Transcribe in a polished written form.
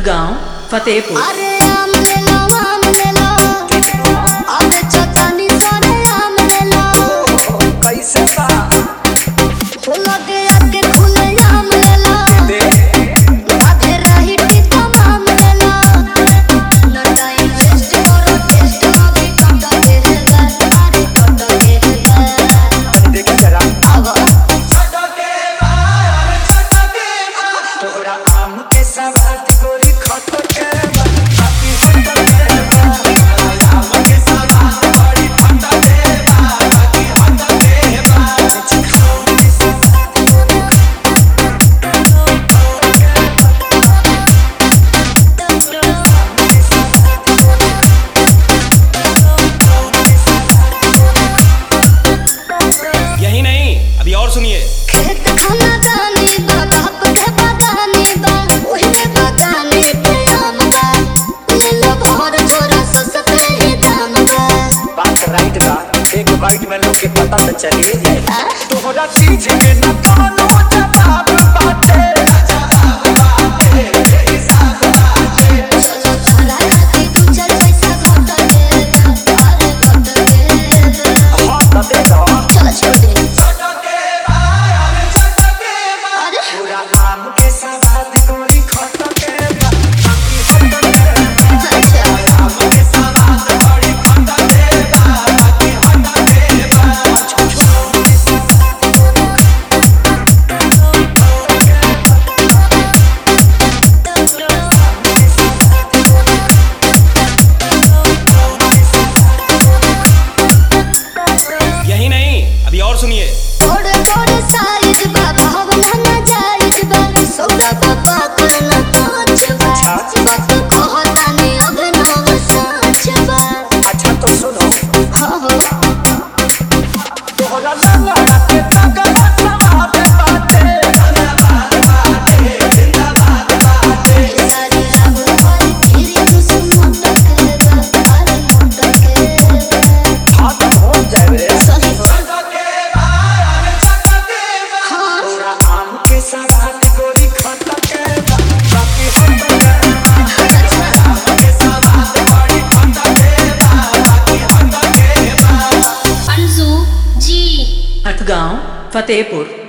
हथगांव फतेहपुर। अरे आम ले लो अरे चटनी सरे आम ले लो कैसे बा लगे आके खुले आम ले लो आधे रही टीका आम ले लो न टाइम वेस्ट करो टेस्ट अभी टट के है अरे टट के है देखी जरा अब तोरा आम के सवाद गोरी खट के बाकी हट के आम के सवाद बड़ी ठंडा दे बाकी हट के यही नहीं, अभी और सुनिए। खेत खाना दानी बाबा के बगानी बा ओही बगानी पे आम बा ले लो भर छोरा सस्ते ही दाम बा बात राइट बा एक बाइट में लोग के पता तो चलिए जाए तोहरा चीज में न कोनो जवाब बाटे चलो चला खाती तू चल पैसा घट के अरे घट के हाँ तो दे दो चल छोड़ दे अरे पूरा आम के सवाद गोरी खट के बाकी हट के अच्छा आम के सवाद बड़ी ठंडा दे बाकी हट के यही नहीं, अभी और सुनिए। बड़े बड़े साइज बा भावना ना जायज बा सौदा बाबा करना कांच बा वक्त कहता ने अभिनव साच बा अच्छा तो सुनो हाँ हो तोहरा लंगड़ा के तगड़ा सवाद बाटे सारी रात भर फिर दुश्मन टकेगा अरे टकेगा हाँ तो हो जाए सही हो हाँ तोरा आम के सवाद गोरी खट के बाकी हट के आम के सवाद बड़ी ठंडा दे बाकी हट के अंजू जी हथगांव फतेहपुर।